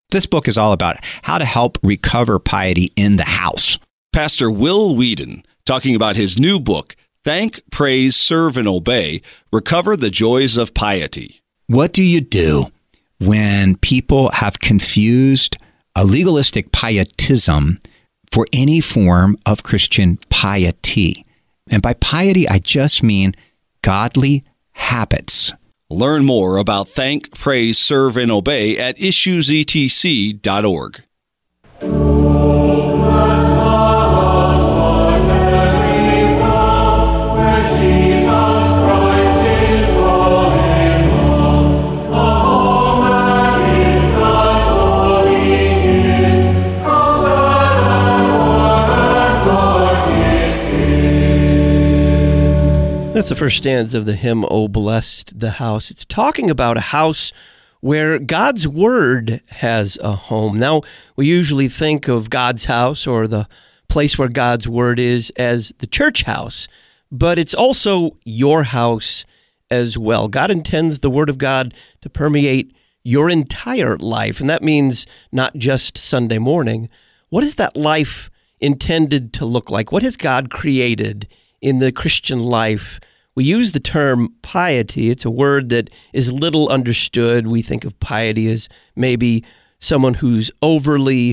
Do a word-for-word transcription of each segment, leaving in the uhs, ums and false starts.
This book is all about how to help recover piety in the house. Pastor Will Weedon talking about his new book, Thank, Praise, Serve, and Obey, Recover the Joys of Piety. What do you do when people have confused a legalistic pietism for any form of Christian piety? And by piety, I just mean godly habits. Learn more about Thank, Praise, Serve, and Obey at issues e t c dot org. That's the first stanza of the hymn, "O Blessed the House." It's talking about a house where God's Word has a home. Now, we usually think of God's house or the place where God's Word is as the church house, but it's also your house as well. God intends the Word of God to permeate your entire life, and that means not just Sunday morning. What is that life intended to look like? What has God created in the Christian life? We use the term piety. It's a word that is little understood. We think of piety as maybe someone who's overly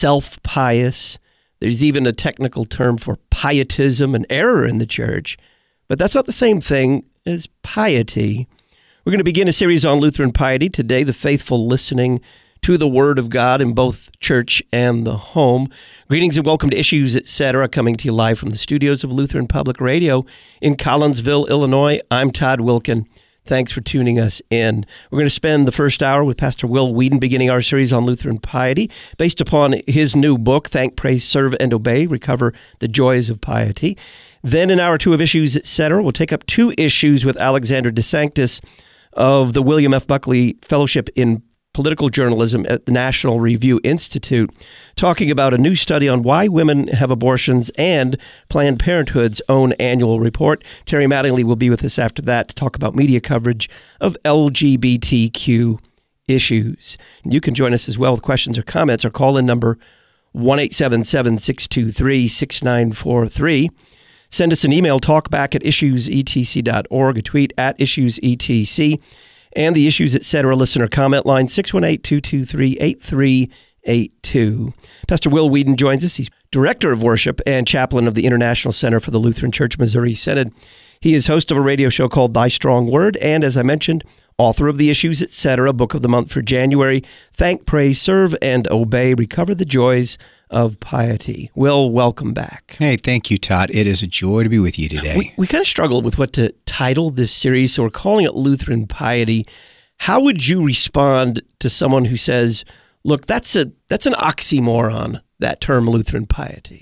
self-pious. There's even a technical term for pietism, an error in the church. But that's not the same thing as piety. We're going to begin a series on Lutheran piety today, the faithful listening to the Word of God in both church and the home. Greetings and welcome to Issues, et cetera, coming to you live from the studios of Lutheran Public Radio in Collinsville, Illinois. I'm Todd Wilkin. Thanks for tuning us in. We're going to spend the first hour with Pastor Will Weedon, beginning our series on Lutheran piety, based upon his new book, Thank, Praise, Serve, and Obey, Recover the Joys of Piety. Then in hour two of Issues, et cetera, we'll take up two issues with Alexander DeSanctis of the William F. Buckley Fellowship in Political Journalism at the National Review Institute, talking about a new study on why women have abortions and Planned Parenthood's own annual report. Terry Mattingly will be with us after that to talk about media coverage of L G B T Q issues. You can join us as well with questions or comments. Our call-in number, one eight seven seven, six two three, six nine four three. Send us an email, talkback at issues e t c dot org, a tweet at issues e t c. And the Issues, et cetera, listener comment line, six one eight, two two three, eight three eight two. Pastor Will Weedon joins us. He's Director of Worship and Chaplain of the International Center for the Lutheran Church Missouri Synod. He is host of a radio show called Thy Strong Word, and as I mentioned, author of the Issues, et cetera, book of the month for January, Thank, Praise, Serve, and Obey, Recover the Joys of Piety. Will, welcome back. Hey, thank you, Todd. It is a joy to be with you today. We, we kind of struggled with what to title this series, so we're calling it Lutheran Piety. How would you respond to someone who says, look, that's a that's an oxymoron, that term Lutheran piety?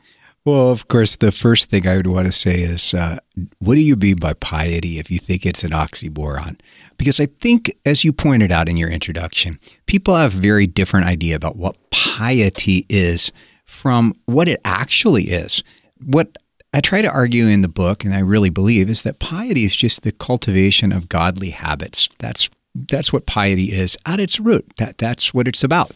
Well, of course, the first thing I would want to say is, uh, what do you mean by piety if you think it's an oxymoron? Because I think, as you pointed out in your introduction, people have a very different idea about what piety is from what it actually is. What I try to argue in the book, and I really believe, is that piety is just the cultivation of godly habits. That's that's what piety is at its root. That that's what it's about.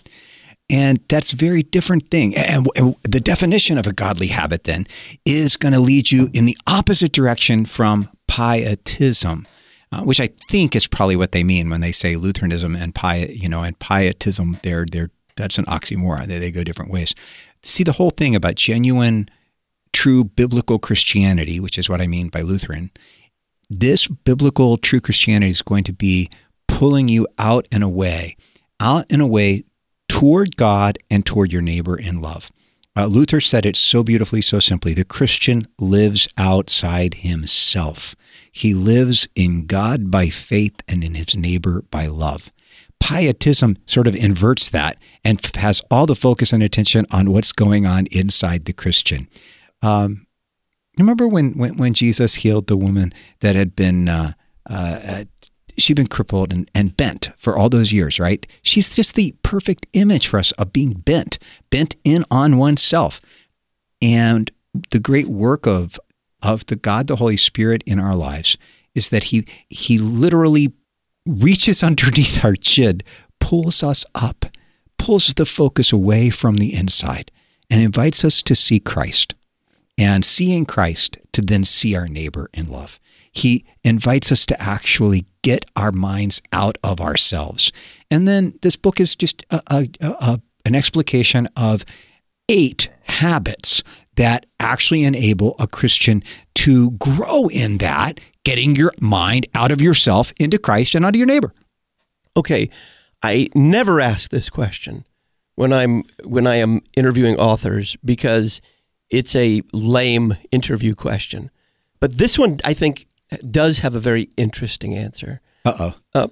And that's a very different thing. And the definition of a godly habit then is going to lead you in the opposite direction from pietism, uh, which I think is probably what they mean when they say Lutheranism and pi, you know, and pietism. They're they're that's an oxymoron. They they go different ways. See, the whole thing about genuine, true biblical Christianity, which is what I mean by Lutheran. This biblical true Christianity is going to be pulling you out and away, out and away. Toward God and toward your neighbor in love. Uh, Luther said it so beautifully, so simply. The Christian lives outside himself. He lives in God by faith and in his neighbor by love. Pietism sort of inverts that and has all the focus and attention on what's going on inside the Christian. Um, remember when, when, when Jesus healed the woman that had been uh, uh, she'd been crippled and, and bent for all those years, right? She's just the perfect image for us of being bent, bent in on oneself. And the great work of of the God, the Holy Spirit in our lives is that he he literally reaches underneath our chin, pulls us up, pulls the focus away from the inside and invites us to see Christ, and seeing Christ to then see our neighbor in love. He invites us to actually get our minds out of ourselves. And then this book is just a, a, a, an explication of eight habits that actually enable a Christian to grow in that, getting your mind out of yourself into Christ and onto your neighbor. Okay, I never ask this question when I'm when I am interviewing authors because it's a lame interview question. But this one, I think, does have a very interesting answer. Uh-oh. Uh,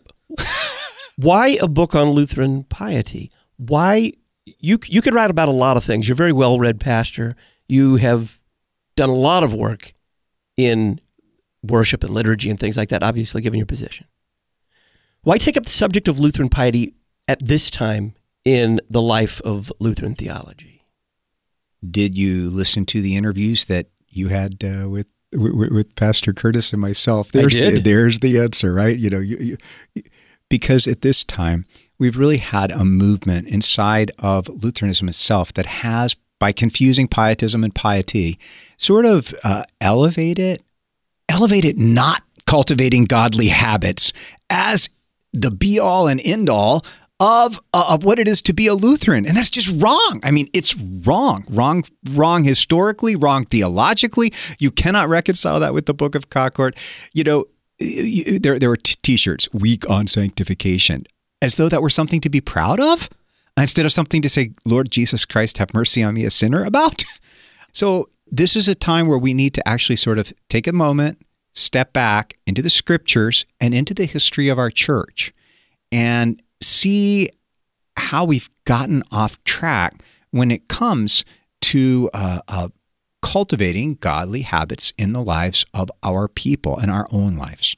why a book on Lutheran piety? Why you you could write about a lot of things. You're a very well-read pastor. You have done a lot of work in worship and liturgy and things like that, obviously, given your position. Why take up the subject of Lutheran piety at this time in the life of Lutheran theology? Did you listen to the interviews that you had uh, with, with with Pastor Curtis and myself? There's I did. The, there's the answer, right? You know, you, you, because at this time we've really had a movement inside of Lutheranism itself that has, by confusing pietism and piety, sort of uh, elevated elevated not cultivating godly habits as the be-all and end-all of uh, of what it is to be a Lutheran. And that's just wrong. I mean, it's wrong. Wrong, wrong historically, wrong theologically. You cannot reconcile that with the Book of Concord. You know, you, there, there were t- t-shirts, Week on Sanctification, as though that were something to be proud of, instead of something to say, Lord Jesus Christ, have mercy on me, a sinner, about. So this is a time where we need to actually sort of take a moment, step back into the scriptures and into the history of our church and see how we've gotten off track when it comes to uh, uh, cultivating godly habits in the lives of our people and our own lives.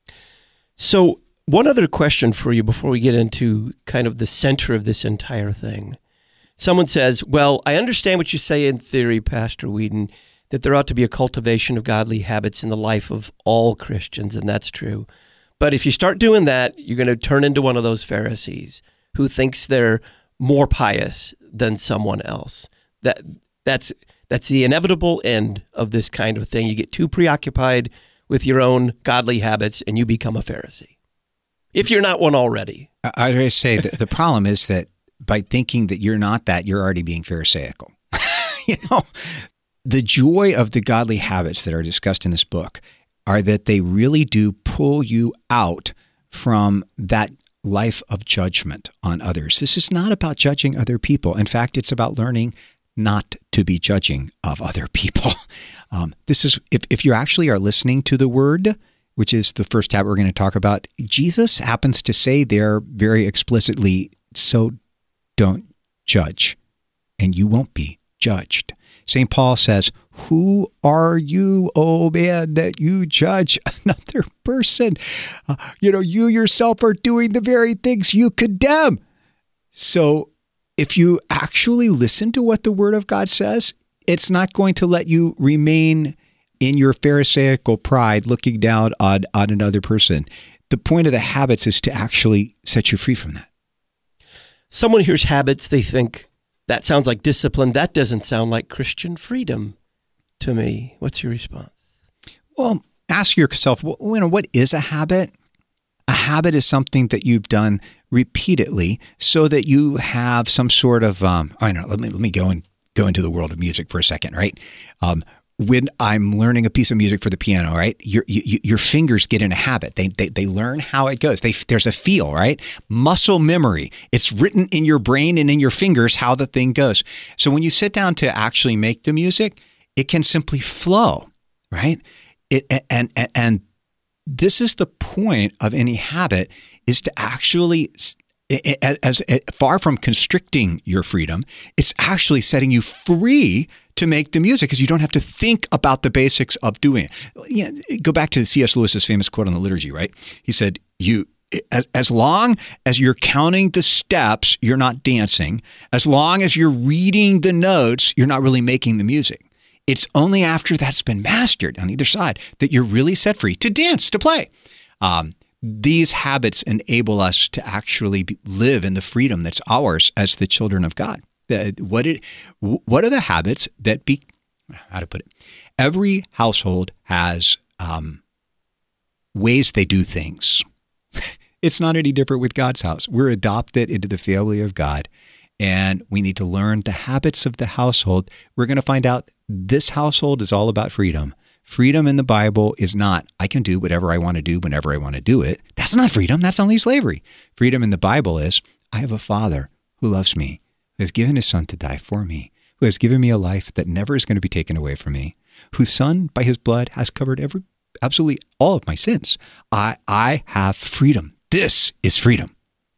So one other question for you before we get into kind of the center of this entire thing. Someone says, well, I understand what you say in theory, Pastor Whedon, that there ought to be a cultivation of godly habits in the life of all Christians, and that's true. But if you start doing that, you're going to turn into one of those Pharisees who thinks they're more pious than someone else. That that's that's the inevitable end of this kind of thing. You get too preoccupied with your own godly habits, and you become a Pharisee, if you're not one already. I was going to say the, the problem is that by thinking that you're not that, you're already being Pharisaical. You know, the joy of the godly habits that are discussed in this book are that they really do pull you out from that life of judgment on others. This is not about judging other people. In fact, it's about learning not to be judging of other people. Um, this is, if, if you actually are listening to the word, which is the first habit we're going to talk about, Jesus happens to say there very explicitly, so don't judge, and you won't be judged. Saint Paul says, who are you, oh man, that you judge another person? Uh, you know, you yourself are doing the very things you condemn. So if you actually listen to what the Word of God says, it's not going to let you remain in your Pharisaical pride looking down on, on another person. The point of the habits is to actually set you free from that. Someone hears habits, they think, that sounds like discipline. That doesn't sound like Christian freedom to me. What's your response? Well, ask yourself, you know, what is a habit? A habit is something that you've done repeatedly so that you have some sort of, um, I don't know, let me, let me go and go into the world of music for a second, right? Um, when I'm learning a piece of music for the piano, right, your you, your fingers get in a habit. They, they they learn how it goes. They, there's a feel, right? Muscle memory. It's written in your brain and in your fingers how the thing goes. So when you sit down to actually make the music, it can simply flow, right? It and and, and this is the point of any habit, is to actually, as, as, as far from constricting your freedom, it's actually setting you free to make the music, because you don't have to think about the basics of doing it. You know, go back to C S Lewis's famous quote on the liturgy, right? He said, "You, as, as long as you're counting the steps, you're not dancing. As long as you're reading the notes, you're not really making the music. It's only after that's been mastered on either side that you're really set free to dance, to play." Um, these habits enable us to actually be, live in the freedom that's ours as the children of God. The, what it, what are the habits that be, how to put it? Every household has um, ways they do things. It's not any different with God's house. We're adopted into the family of God, and we need to learn the habits of the household. We're going to find out this household is all about freedom. Freedom in the Bible is not, I can do whatever I want to do whenever I want to do it. That's not freedom. That's only slavery. Freedom in the Bible is, I have a Father who loves me, who has given his Son to die for me, who has given me a life that never is going to be taken away from me, whose Son, by his blood, has covered every, absolutely all of my sins. I, I have freedom. This is freedom.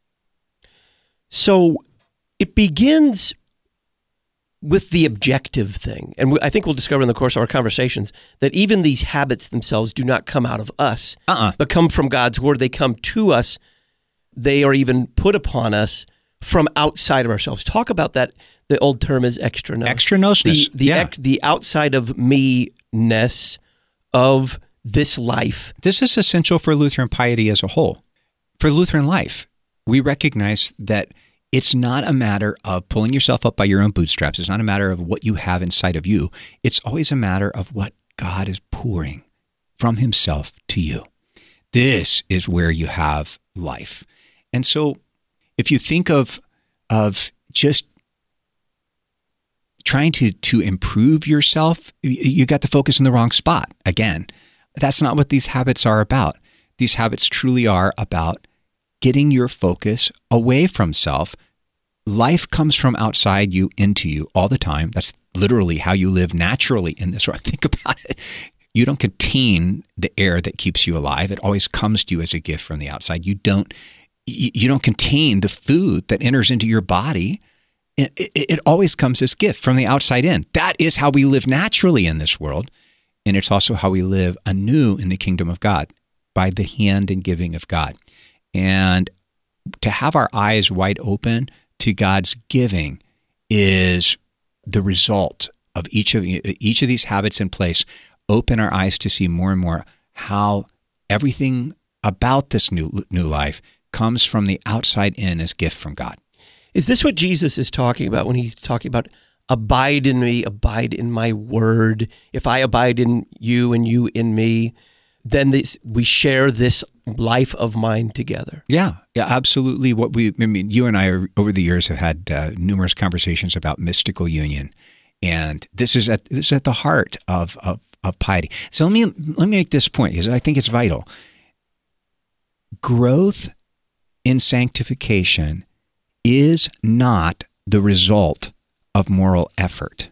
So it begins with the objective thing. And I think we'll discover in the course of our conversations that even these habits themselves do not come out of us, uh-uh. but come from God's word. They come to us. They are even put upon us from outside of ourselves. Talk about that. The old term is extranos. Extranosness. The, the, yeah. ex, the outside of me-ness of this life. This is essential for Lutheran piety as a whole. For Lutheran life, we recognize that it's not a matter of pulling yourself up by your own bootstraps. It's not a matter of what you have inside of you. It's always a matter of what God is pouring from himself to you. This is where you have life. And so if you think of, of just trying to, to improve yourself, you got the focus in the wrong spot. Again, that's not what these habits are about. These habits truly are about getting your focus away from self. Life comes from outside you into you all the time. That's literally how you live naturally in this world. Think about it. You don't contain the air that keeps you alive. It always comes to you as a gift from the outside. You don't you don't contain the food that enters into your body. It, it, it always comes as gift from the outside in. That is how we live naturally in this world. And it's also how we live anew in the kingdom of God, by the hand and giving of God. And to have our eyes wide open to God's giving is the result of each of each of these habits in place. Open our eyes to see more and more how everything about this new new life comes from the outside in as gift from God. Is this what Jesus is talking about when he's talking about abide in me, abide in my word? If I abide in you and you in me, then this, we share this life of mine together. Yeah, yeah, absolutely. What we, I mean, you and I are, over the years have had uh, numerous conversations about mystical union, and this is at this is at the heart of of, of piety. So let me let me make this point because I think it's vital. Growth in sanctification is not the result of moral effort.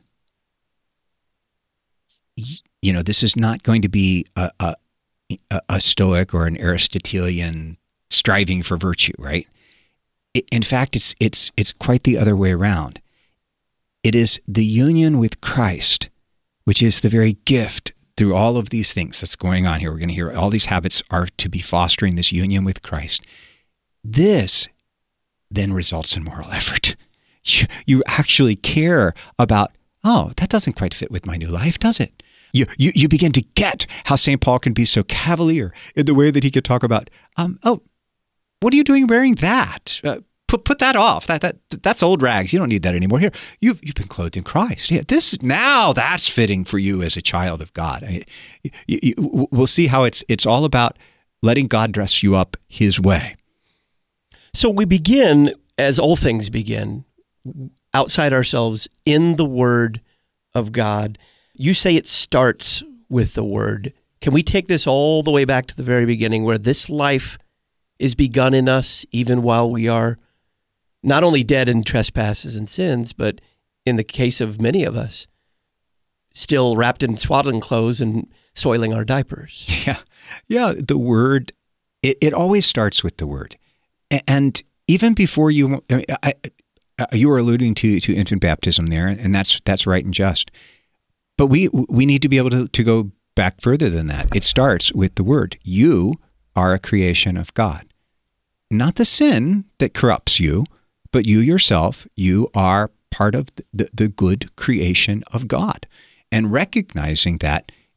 You know, this is not going to be a, a a Stoic or an Aristotelian striving for virtue, right? In fact, it's it's it's quite the other way around. It is the union with Christ, which is the very gift through all of these things that's going on here. We're going to hear all these habits are to be fostering this union with Christ. This then results in moral effort. You, you actually care about, oh, that doesn't quite fit with my new life, does it? You, you you begin to get how Saint Paul can be so cavalier in the way that he could talk about, um, oh, what are you doing wearing that? Uh, put put that off. That that that's old rags. You don't need that anymore. Here, you've you've been clothed in Christ. Yeah, this now that's fitting for you as a child of God. I, you, you, we'll see how it's it's all about letting God dress you up His way. So we begin, as all things begin, outside ourselves in the Word of God. You say it starts with the Word. Can we take this all the way back to the very beginning where this life is begun in us even while we are not only dead in trespasses and sins, but in the case of many of us, still wrapped in swaddling clothes and soiling our diapers? Yeah, yeah. The Word, it, it always starts with the Word. And even before you, I, I, you were alluding to, to infant baptism there, and that's that's right and just. But we we need to be able to, to go back further than that. It starts with the Word. You are a creation of God. Not the sin that corrupts you, but you yourself, you are part of the, the good creation of God. And recognizing that,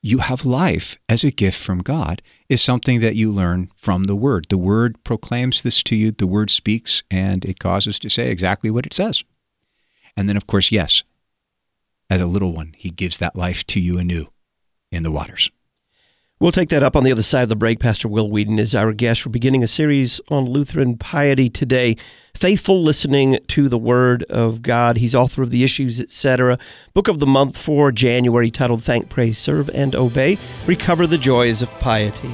you have life as a gift from God is something that you learn from the Word. The Word proclaims this to you. The Word speaks, and it causes to say exactly what it says. And then, of course, yes, as a little one, he gives that life to you anew in the waters. We'll take that up on the other side of the break. Pastor Will Weedon is our guest. We're beginning a series on Lutheran piety today. Faithful listening to the Word of God. He's author of The Issues, et cetera. Book of the month for January titled Thank, Praise, Serve, and Obey. Recover the Joys of Piety.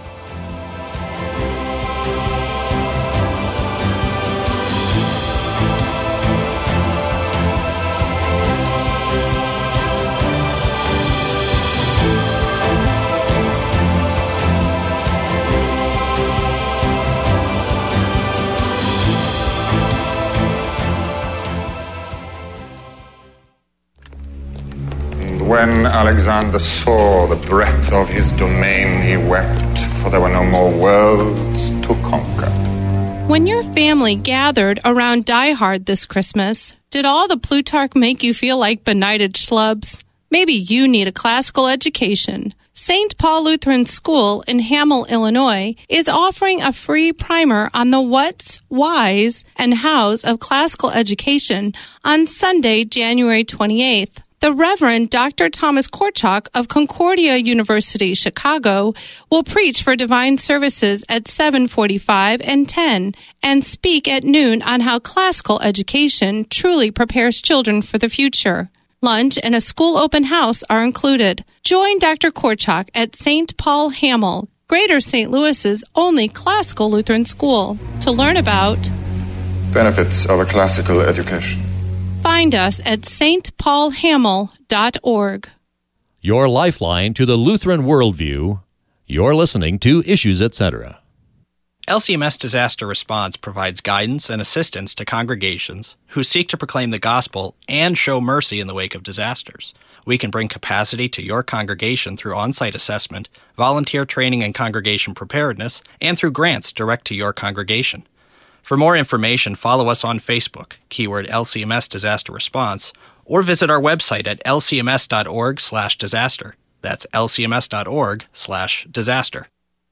When Alexander saw the breadth of his domain, he wept, for there were no more worlds to conquer. When your family gathered around Die Hard this Christmas, did all the Plutarch make you feel like benighted schlubs? Maybe you need a classical education. Saint Paul Lutheran School in Hamel, Illinois, is offering a free primer on the whats, whys, and hows of classical education on Sunday, January twenty-eighth. The Reverend Doctor Thomas Korchak of Concordia University, Chicago, will preach for divine services at seven forty-five and ten and speak at noon on how classical education truly prepares children for the future. Lunch and a school open house are included. Join Doctor Korchak at Saint Paul Hamel, Greater Saint Louis's only classical Lutheran school, to learn about benefits of a classical education. Find us at s t paul hamel dot org. Your lifeline to the Lutheran worldview. You're listening to Issues, et cetera. L C M S Disaster Response provides guidance and assistance to congregations who seek to proclaim the gospel and show mercy in the wake of disasters. We can bring capacity to your congregation through on-site assessment, volunteer training and congregation preparedness, and through grants direct to your congregation. For more information, follow us on Facebook, keyword L C M S Disaster Response, or visit our website at l c m s dot org slash disaster. That's l c m s dot org slash disaster.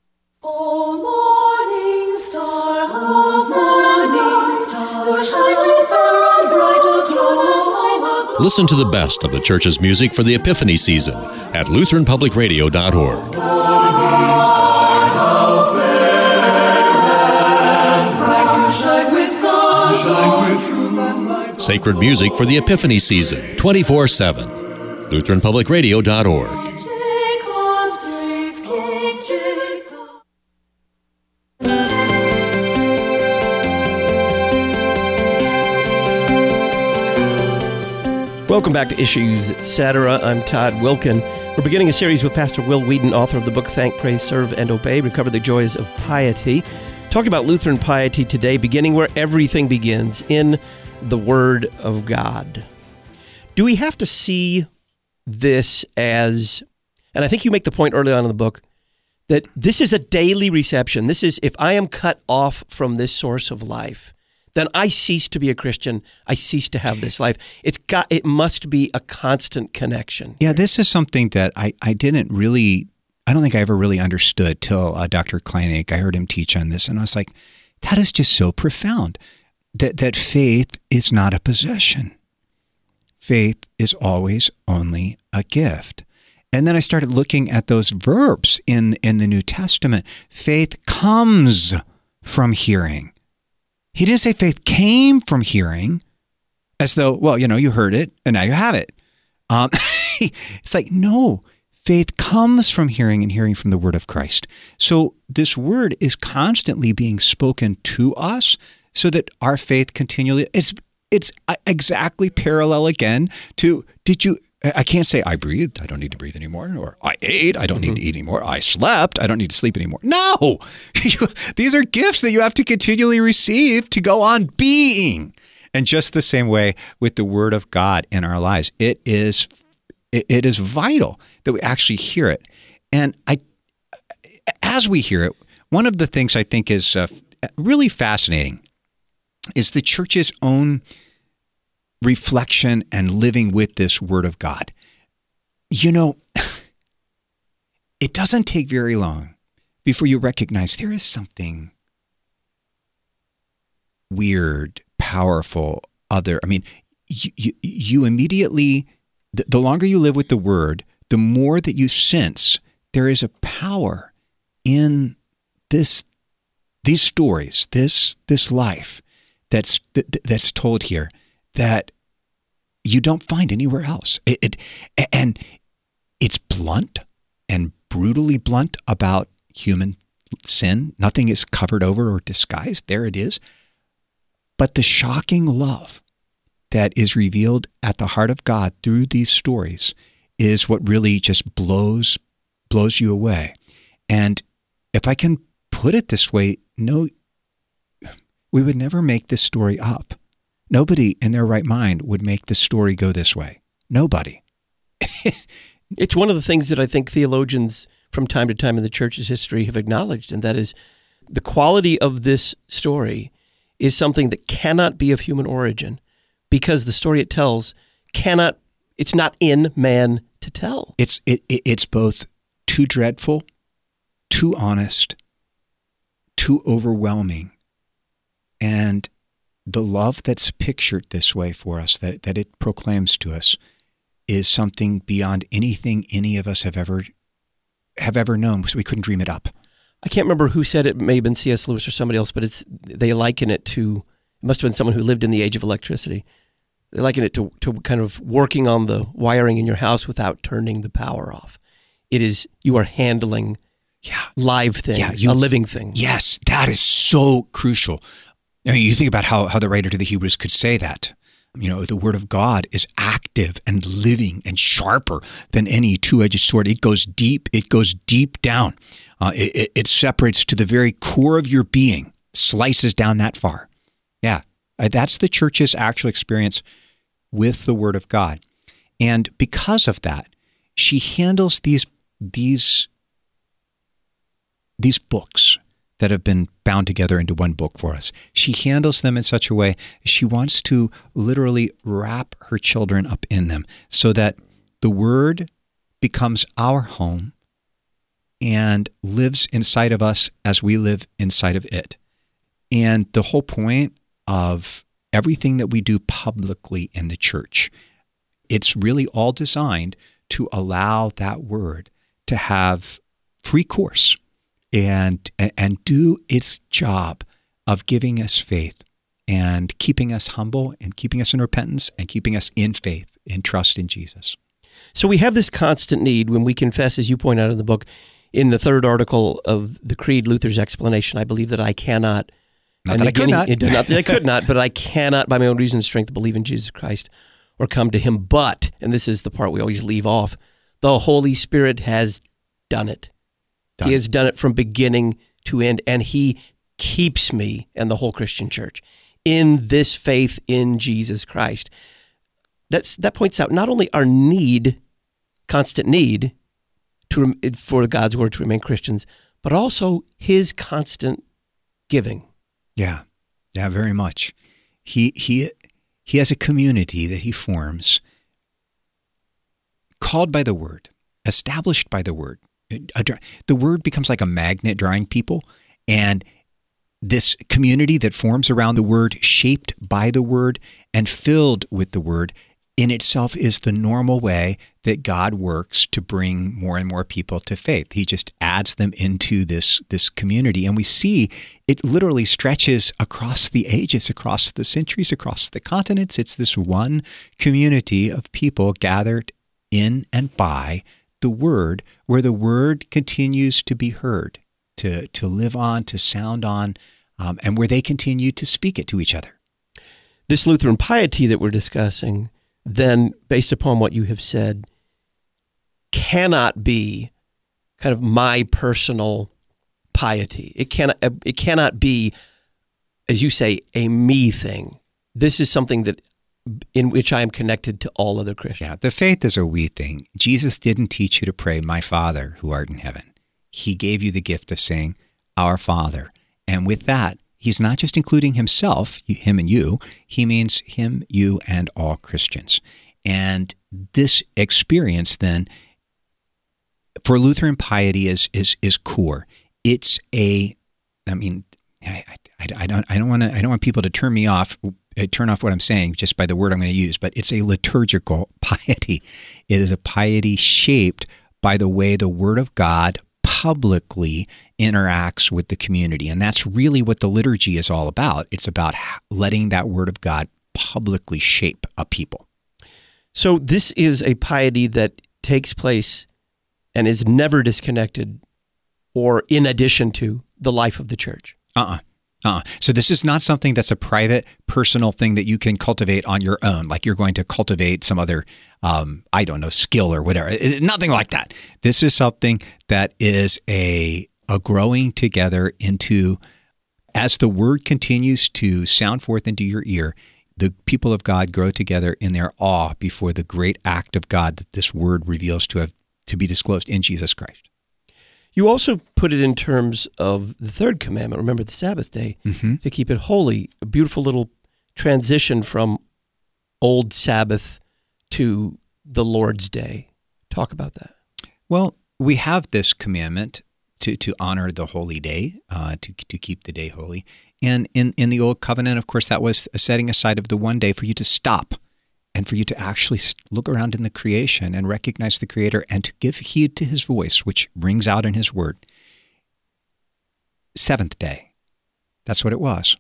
O morning star, O morning star, shine thou bright above. Listen to the best of the Church's music for the Epiphany season at lutheran public radio dot org. Sacred music for the Epiphany season, twenty-four seven. lutheran public radio dot org. Welcome back to Issues, et cetera. I'm Todd Wilkin. We're beginning a series with Pastor Will Weedon, author of the book Thank, Praise, Serve, and Obey, Recover the Joys of Piety. Talking about Lutheran piety today, beginning where everything begins, in the Word of God. Do we have to see this as, and I think you make the point early on in the book, that this is a daily reception. This is, if I am cut off from this source of life, then I cease to be a Christian. I cease to have this life. It's got. It must be a constant connection. Yeah, this is something that I, I didn't really, I don't think I ever really understood till uh, Doctor Kleinig. I heard him teach on this, and I was like, that is just so profound, that, that faith is not a possession. Faith is always only a gift. And then I started looking at those verbs in, in the New Testament. Faith comes from hearing. He didn't say faith came from hearing, as though, well, you know, you heard it and now you have it. Um, it's like, no, faith comes from hearing and hearing from the word of Christ. So this word is constantly being spoken to us so that our faith continually, it's, it's exactly parallel again to, did you, I can't say I breathed, I don't need to breathe anymore, or I ate, I don't mm-hmm. need to eat anymore, I slept, I don't need to sleep anymore. No! These are gifts that you have to continually receive to go on being. And just the same way with the Word of God in our lives, it is it, it is vital that we actually hear it. And I, as we hear it, one of the things I think is uh, really fascinating is the church's own reflection and living with this Word of God. You know, it doesn't take very long before you recognize there is something weird, powerful, other. I mean, you, you, you immediately, the, the longer you live with the Word, the more that you sense there is a power in this, these stories, this this life that's that, that's told here that you don't find anywhere else. It, it and it's blunt and brutally blunt about human sin. Nothing is covered over or disguised. There it is. But the shocking love that is revealed at the heart of God through these stories is what really just blows blows you away. And if I can put it this way, no, we would never make this story up. Nobody in their right mind would make this story go this way. Nobody. It's one of the things that I think theologians from time to time in the church's history have acknowledged, and that is the quality of this story is something that cannot be of human origin because the story it tells cannot, it's not in man to tell. It's it, it it's both too dreadful, too honest, too overwhelming. And the love that's pictured this way for us, that, that it proclaims to us, is something beyond anything any of us have ever have ever known, because we couldn't dream it up. I can't remember who said it. It may have been C S Lewis or somebody else, but it's they liken it to, it must have been someone who lived in the age of electricity. They liken it to, to kind of working on the wiring in your house without turning the power off. It is, you are handling yeah. live things, yeah, you, a living thing. Yes, that is so crucial. I mean, you think about how, how the writer to the Hebrews could say that. You know, the Word of God is active and living and sharper than any two-edged sword. It goes deep. It goes deep down. Uh, it, it, it separates to the very core of your being, slices down that far. Yeah, that's the church's actual experience with the Word of God. And because of that, she handles these these these books that have been bound together into one book for us. She handles them in such a way, she wants to literally wrap her children up in them so that the Word becomes our home and lives inside of us as we live inside of it. And the whole point of everything that we do publicly in the church, it's really all designed to allow that Word to have free course and and do its job of giving us faith and keeping us humble and keeping us in repentance and keeping us in faith, in trust in Jesus. So we have this constant need when we confess, as you point out in the book, in the third article of the Creed, Luther's explanation, I believe that I cannot, not that I could not, not that I could not, but I cannot by my own reason and strength believe in Jesus Christ or come to him. But, and this is the part we always leave off, the Holy Spirit has done it. Done. He has done it from beginning to end, and he keeps me and the whole Christian church in this faith in Jesus Christ. That's, that points out not only our need, constant need to for God's Word to remain Christians, but also his constant giving. Yeah, yeah, very much. He he he has a community that he forms, called by the Word, established by the Word. The Word becomes like a magnet drawing people, and this community that forms around the Word, shaped by the Word and filled with the Word, in itself is the normal way that God works to bring more and more people to faith. He just adds them into this, this community, and we see it literally stretches across the ages, across the centuries, across the continents. It's this one community of people gathered in and by the Word, where the Word continues to be heard, to, to live on, to sound on, um, and where they continue to speak it to each other. This Lutheran piety that we're discussing, then, based upon what you have said, cannot be kind of my personal piety. It cannot, it cannot be, as you say, a me thing. This is something that in which I am connected to all other Christians. Yeah, the faith is a we thing. Jesus didn't teach you to pray, "My Father who art in heaven." He gave you the gift of saying, "Our Father." And with that, he's not just including himself, him and you, he means him, you, and all Christians. And this experience then for Lutheran piety is is is core. It's a, I mean, I, I, I don't I don't want to I don't want people to turn me off, uh, turn off what I'm saying just by the word I'm going to use. But it's a liturgical piety. It is a piety shaped by the way the Word of God publicly interacts with the community, and that's really what the liturgy is all about. It's about letting that Word of God publicly shape a people. So this is a piety that takes place and is never disconnected or in addition to the life of the church. Uh-uh. Uh-uh. So this is not something that's a private, personal thing that you can cultivate on your own, like you're going to cultivate some other, um, I don't know, skill or whatever. It, nothing like that. This is something that is a a growing together into, as the word continues to sound forth into your ear, the people of God grow together in their awe before the great act of God that this word reveals to have to be disclosed in Jesus Christ. You also put it in terms of the third commandment, remember the Sabbath day, Mm-hmm. to keep it holy. A beautiful little transition from old Sabbath to the Lord's Day. Talk about that. Well, we have this commandment to, to honor the holy day, uh, to to keep the day holy. And in, in the Old Covenant, of course, that was a setting aside of the one day for you to stop and for you to actually look around in the creation and recognize the Creator and to give heed to His voice, which rings out in His Word. Seventh day. That's what it was.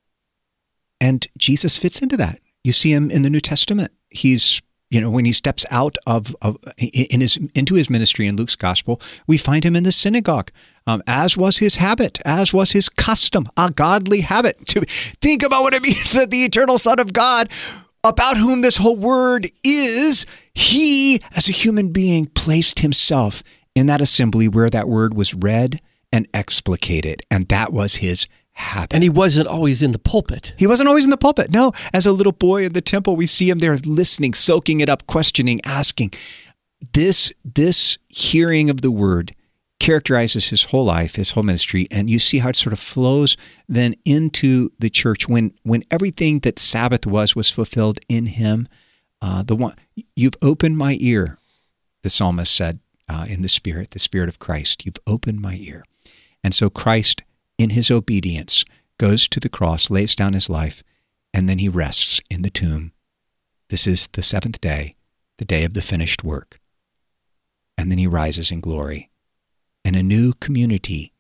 And Jesus fits into that. You see Him in the New Testament. He's, you know, when He steps out of, of in his into His ministry in Luke's Gospel, we find Him in the synagogue, um, as was His habit, as was His custom, a godly habit. To think about what it means that the eternal Son of God, about whom this whole word is, He, as a human being, placed Himself in that assembly where that word was read and explicated, and that was His habit. And He wasn't always in the pulpit. He wasn't always in the pulpit. No, as a little boy in the temple, we see Him there listening, soaking it up, questioning, asking. This, this hearing of the word characterizes His whole life, His whole ministry, and you see how it sort of flows then into the church when when everything that Sabbath was was fulfilled in Him. Uh, the one, you've opened my ear, the psalmist said uh, in the Spirit, the Spirit of Christ. You've opened my ear. And so Christ, in His obedience, goes to the cross, lays down His life, and then He rests in the tomb. This is the seventh day, the day of the finished work. And then He rises in glory. And a new community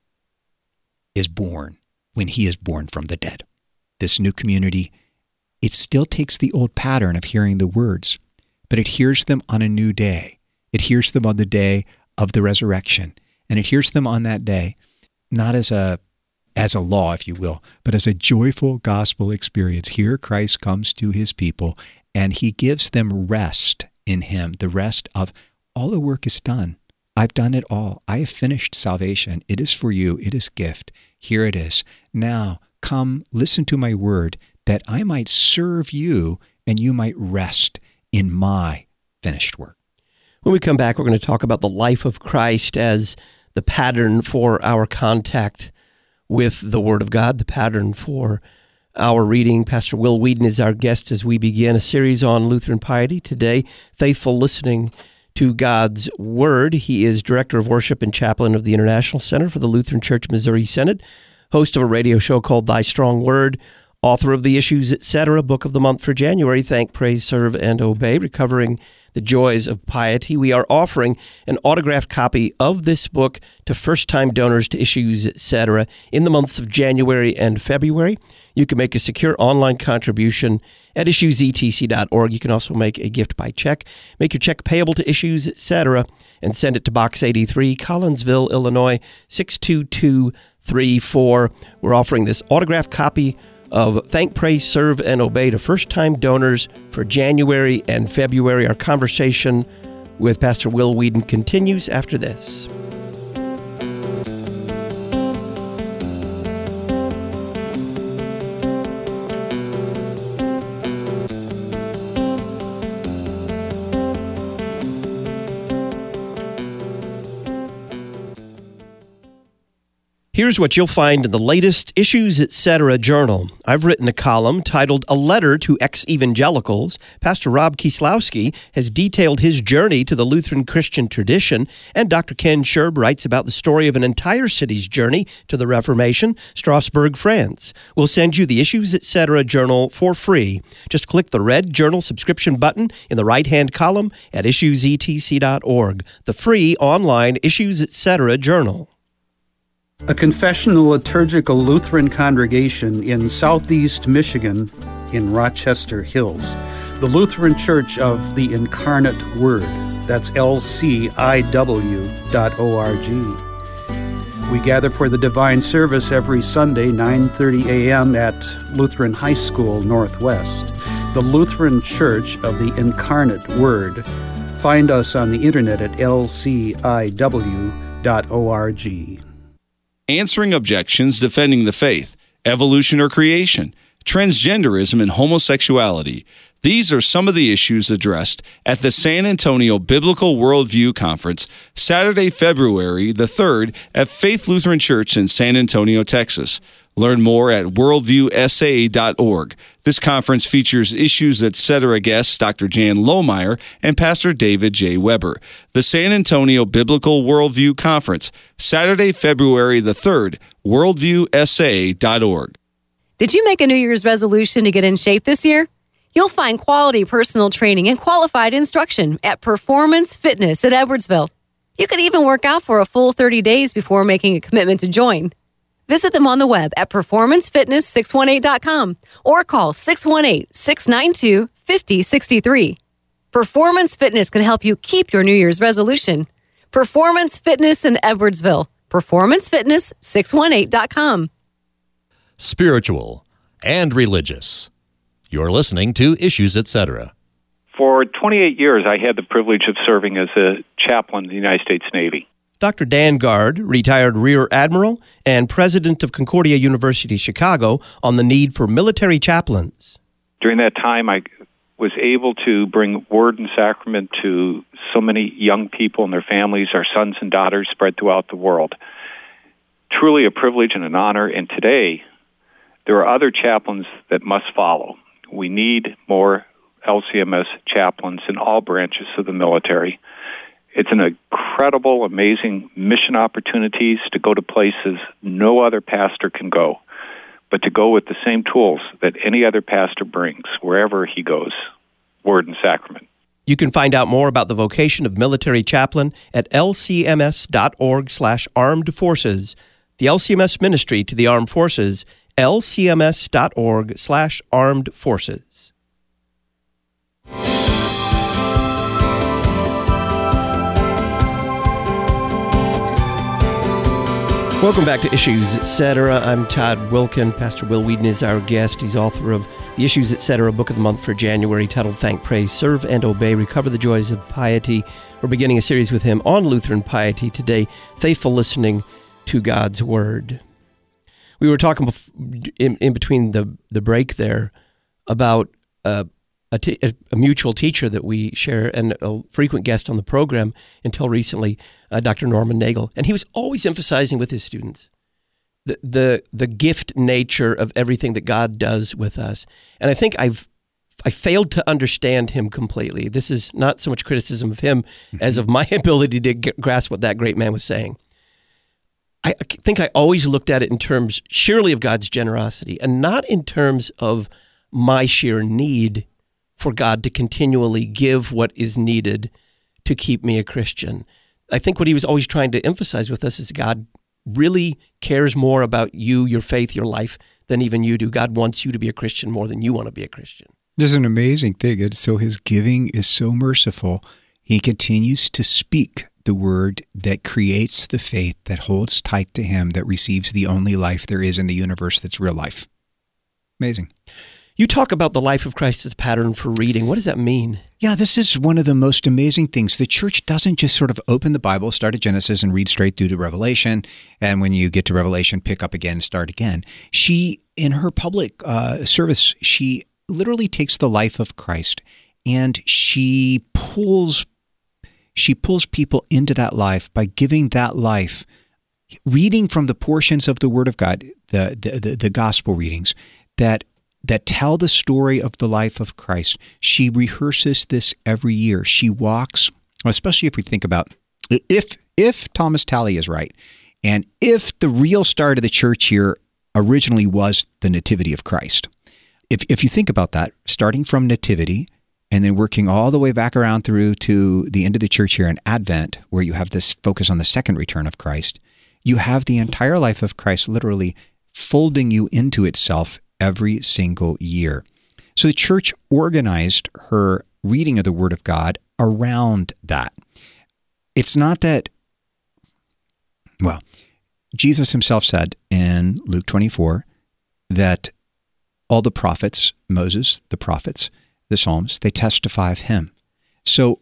is born when He is born from the dead. This new community, it still takes the old pattern of hearing the words, but it hears them on a new day. It hears them on the day of the resurrection. And it hears them on that day, not as a as a law, if you will, but as a joyful gospel experience. Here Christ comes to His people, and He gives them rest in Him, the rest of all the work is done. I've done it all. I have finished salvation. It is for you. It is gift. Here it is. Now come, listen to my word, that I might serve you and you might rest in my finished work. When we come back, we're going to talk about the life of Christ as the pattern for our contact with the Word of God, the pattern for our reading. Pastor Will Weedon is our guest as we begin a series on Lutheran piety. Today, faithful listening to God's Word. He is Director of Worship and Chaplain of the International Center for the Lutheran Church Missouri Synod, host of a radio show called Thy Strong Word, author of The Issues, et cetera, book of the month for January, Thank, Praise, Serve, and Obey, Recovering the Joys of Piety. We are offering an autographed copy of this book to first-time donors to Issues, et cetera in the months of January and February. You can make a secure online contribution at issues e t c dot org. You can also make a gift by check. Make your check payable to Issues, et cetera, and send it to Box eighty-three, Collinsville, Illinois, six two two three four. We're offering this autographed copy of Thank, Praise, Serve, and Obey to first-time donors for January and February. Our conversation with Pastor Will Weedon continues after this. Here's what you'll find in the latest Issues Etc. journal. I've written a column titled A Letter to Ex-Evangelicals. Pastor Rob Kieslowski has detailed his journey to the Lutheran Christian tradition, and Doctor Ken Scherb writes about the story of an entire city's journey to the Reformation, Strasbourg, France. We'll send you the Issues Etc. journal for free. Just click the red journal subscription button in the right-hand column at issues e t c dot org, the free online Issues Etc. journal. A confessional liturgical Lutheran congregation in southeast Michigan in Rochester Hills, the Lutheran Church of the Incarnate Word. That's L C I W dot org. We gather for the divine service every Sunday, nine thirty a.m. at Lutheran High School Northwest. The Lutheran Church of the Incarnate Word. Find us on the internet at L C I W dot org. Answering objections, defending the faith, evolution or creation, transgenderism and homosexuality. These are some of the issues addressed at the San Antonio Biblical Worldview Conference, Saturday, February the third at Faith Lutheran Church in San Antonio, Texas. Learn more at worldview s a dot org. This conference features Issues Etc. guests Doctor Jan Lohmeyer and Pastor David J. Weber. The San Antonio Biblical Worldview Conference, Saturday, February the third, worldview s a dot org. Did you make a New Year's resolution to get in shape this year? You'll find quality personal training and qualified instruction at Performance Fitness at Edwardsville. You could even work out for a full thirty days before making a commitment to join. Visit them on the web at performance fitness six one eight dot com or call six one eight, six nine two, five zero six three. Performance Fitness can help you keep your New Year's resolution. Performance Fitness in Edwardsville. performance fitness six one eight dot com. Spiritual and religious. You're listening to Issues Etc. For twenty-eight years, I had the privilege of serving as a chaplain in the United States Navy. Doctor Dan Guard, retired Rear Admiral and president of Concordia University, Chicago, on the need for military chaplains. During that time, I was able to bring word and sacrament to so many young people and their families, our sons and daughters spread throughout the world. Truly a privilege and an honor, and today there are other chaplains that must follow. We need more L C M S chaplains in all branches of the military. It's an incredible, amazing mission opportunities to go to places no other pastor can go, but to go with the same tools that any other pastor brings wherever he goes, word and sacrament. You can find out more about the vocation of military chaplain at l c m s dot org slash armed forces. The L C M S ministry to the armed forces, l c m s dot org slash armed forces. Welcome back to Issues Etc. I'm Todd Wilkin. Pastor Will Whedon is our guest. He's author of the Issues Etc. Book of the Month for January, titled Thank, Praise, Serve, and Obey, Recover the Joys of Piety. We're beginning a series with him on Lutheran piety today, faithful listening to God's Word. We were talking bef- in, in between the, the break there about uh, a, t- a mutual teacher that we share and a frequent guest on the program until recently, uh, Doctor Norman Nagel. And he was always emphasizing with his students the, the the gift nature of everything that God does with us. And I think I've I failed to understand him completely. This is not so much criticism of him mm-hmm. as of my ability to get, grasp what that great man was saying. I think I always looked at it in terms surely of God's generosity and not in terms of my sheer need for God to continually give what is needed to keep me a Christian. I think what he was always trying to emphasize with us is God really cares more about you, your faith, your life than even you do. God wants you to be a Christian more than you want to be a Christian. This is an amazing thing. And so his giving is so merciful. He continues to speak the word that creates the faith that holds tight to him, that receives the only life there is in the universe that's real life. Amazing. You talk about the life of Christ as a pattern for reading. What does that mean? Yeah, this is one of the most amazing things. The church doesn't just sort of open the Bible, start at Genesis, and read straight through to Revelation, and when you get to Revelation, pick up again and start again. She, in her public uh, service, she literally takes the life of Christ, and she pulls, she pulls people into that life by giving that life reading from the portions of the Word of God, the the, the, the gospel readings that that tell the story of the life of Christ. She rehearses this every year. She walks, especially if we think about if if Thomas Talley is right, and if the real start of the church here originally was the Nativity of Christ. If if you think about that, starting from Nativity and then working all the way back around through to the end of the church here in Advent, where you have this focus on the second return of Christ, you have the entire life of Christ literally folding you into itself every single year. So the church organized her reading of the Word of God around that. It's not that, well, Jesus himself said in Luke twenty-four that all the prophets, Moses, the prophets, the Psalms, they testify of him. So